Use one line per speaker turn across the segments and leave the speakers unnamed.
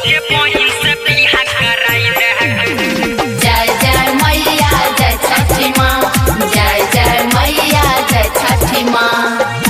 के बहिन से बियाह कराई दे।
जय जय मैया जय छठी माँ, जय जय मैया जय छठी माँ।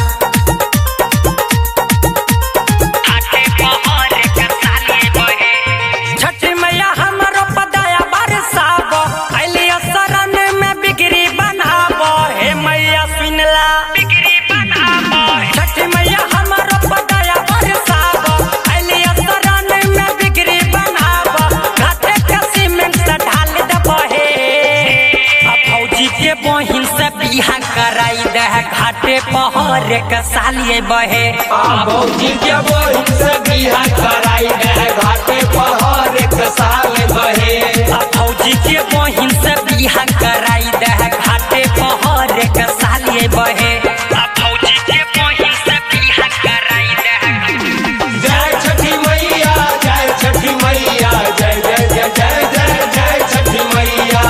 घाटे पहर के साली बहे,
छठी मैया हमरो पदाया बरसाब, अलिया शरण में बिगड़ी बनाब। हे मैया सुनला
बिगड़ी बनाब।
छठी मैया हमरो पदाया बरसाब, अलिया शरण में बिगड़ी बनाब। घाटे के सीमेंट से ढाल दबहे, अब फौजी के बहिन से बियाह कराई दे। घाटे पहर के साली बहे,
भौजी के बहिन से बियाह कराई दे। घाटे पहर के साल बहे,
अब फौजी के बहिन से बियाह कराई दे। घाटे पहर के साली बहे,
अब फौजी के बहिन से बियाह कराई दे।
जय छठी मैया जय छठी मैया जय जय जय जय जय जय छठी मैया।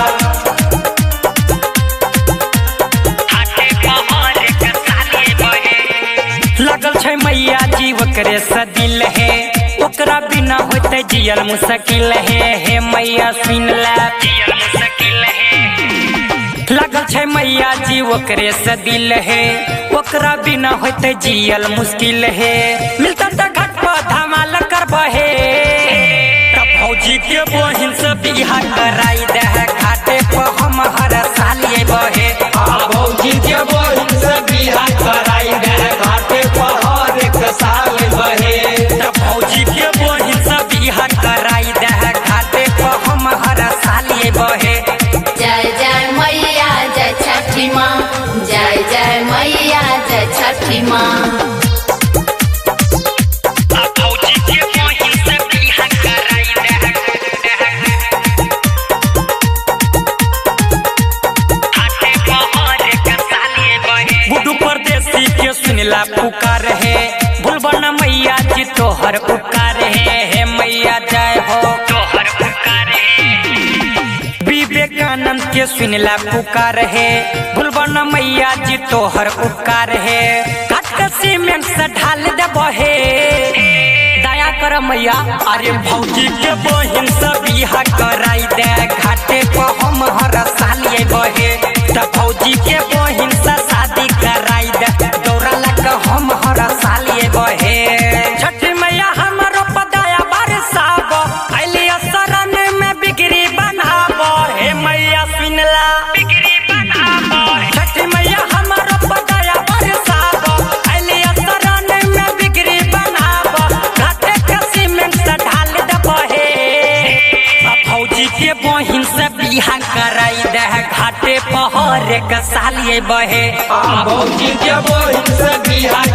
घाटे पहर के साली बहे,
लगल छै मैया जी ओकरे से दिल है, ओकरा बिना होते जियल मुश्किल है। हे मैया सुन ले,
जियल मुश्किल है।
लगल छै मैया जी ओकरे से दिल है, ओकरा बिना होते जियल मुश्किल है। मिलता त घाट पर धमाल करबहे, तब फौजी के बहिन से बियाह कराई दे। घाटे पर हम हर साल बहे,
भौजी के बहिन से बियाह कराई दे। घाटे पहर के साल बहे,
तब फौजी के बहिन से बियाह कराई दे। घाटे पर हम हर साल बहे,
जय जय मैया जय छठी माँ, जय जय मैया जय छठी माँ।
अब फौजी के बहिन से बियाह कराई दे। घाटे पहर के साली बहे,
गुड्डू परदेसी के सुनला पुकार है। भूलबन मैया जी तोहर उपकार है। हे मैया जय हो,
तोहर पुकार है।
विवेकानंद के सुनला पुकार है। भूलबन मैया जी तोहर उपकार है। घाट के सीमेंट से ढाल दबहे, दया कर मैया। अरे भौजी के बहिन से बियाह कराई दे। घाटे पर हम हर साल बहे, तब फौजी के बहिन से शादी कराई दे। दौड़ा लग हम हर साल बहे, छठी मैया हमरो पदाया बरसाब, अलिया शरण में बिगड़ी बनाब। हे मैया सुनला
बिगड़ी बनाब।
छठी मैया हमरो पदाया बरसाब, अलिया शरण में बिगड़ी बनाब। घाटे के सीमेंट से ढाल दबहे, अब फौजी के बहिन से बियाह कराई दे। घाटे पहर के साल बहे,
भौजी के बहिन से बियाह